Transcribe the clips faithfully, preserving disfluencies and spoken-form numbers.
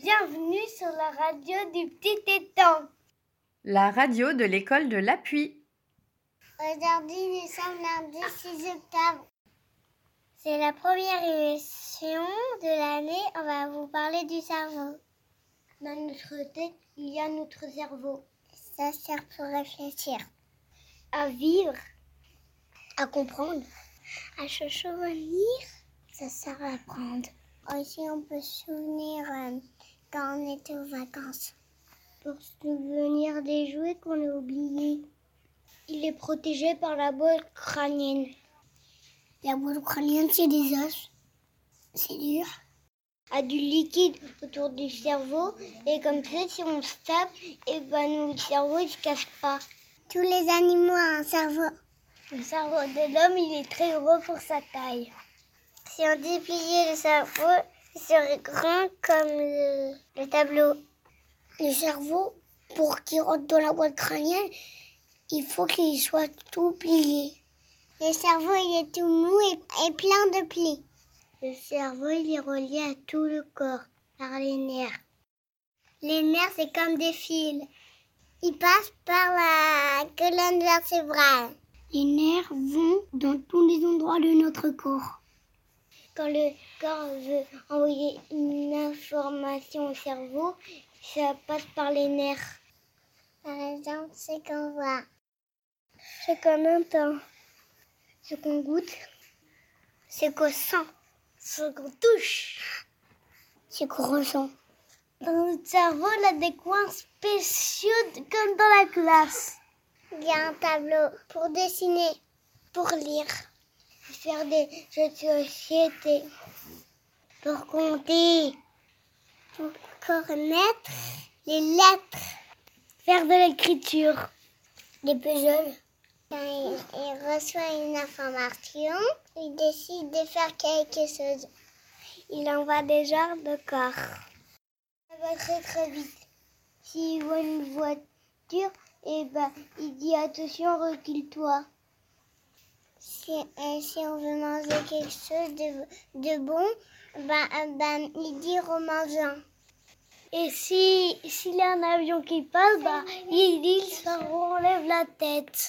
Bienvenue sur la radio du petit étang. La radio de l'école de l'Appui. Aujourd'hui, nous sommes lundi six octobre. C'est la première émission de l'année. On va vous parler du cerveau. Dans notre tête, il y a notre cerveau. Ça sert pour réfléchir, à vivre, à comprendre, à se souvenir. Ça sert à apprendre. Aussi, on peut se souvenir euh, quand on était aux vacances. Pour se souvenir des jouets qu'on a oubliés. Il est protégé par la boîte crânienne. La boîte crânienne, c'est des os. C'est dur. Il y a du liquide autour du cerveau. Et comme ça, si on se tape, et ben, notre cerveau ne se casse pas. Tous les animaux ont un cerveau. Le cerveau de l'homme, il est très gros pour sa taille. Si on dépliait le cerveau, il serait grand comme le, le tableau. Le cerveau, pour qu'il rentre dans la boîte crânienne, il faut qu'il soit tout plié. Le cerveau, il est tout mou et, et plein de plis. Le cerveau, il est relié à tout le corps par les nerfs. Les nerfs, c'est comme des fils. Ils passent par la colonne vertébrale. Les nerfs vont dans tous les endroits de notre corps. Quand le corps veut envoyer une information au cerveau, ça passe par les nerfs. Par exemple, c'est qu'on voit, c'est qu'on entend, ce qu'on goûte, ce qu'on sent, ce qu'on touche, ce qu'on ressent. Dans notre cerveau, il y a des coins spéciaux comme dans la classe. Il y a un tableau pour dessiner, pour lire, faire des jeux de société, pour compter, pour connaître les lettres, faire de l'écriture, des puzzles. Quand il, il reçoit une information, il décide de faire quelque chose. Il envoie des genres de corps. Ça va très très vite. S'il voit une voiture, eh ben, il dit attention, recule-toi. Si, et si on veut manger quelque chose de, de bon, ben, ben, il dit remangeant. Et si s'il y a un avion qui passe, ben, il dit le cerveau enlève la tête.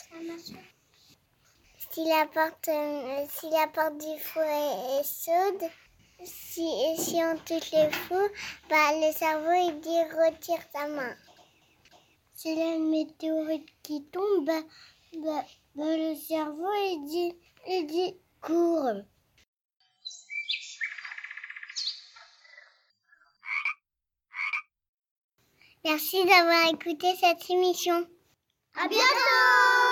Si la porte, euh, si la porte du four est, est chaude, si, si on touche le four, ben, le cerveau il dit retire ta main. Si il y a une météorite qui tombe, ben, ben, ben, le cerveau il dit, il dit cours. Merci d'avoir écouté cette émission. À bientôt!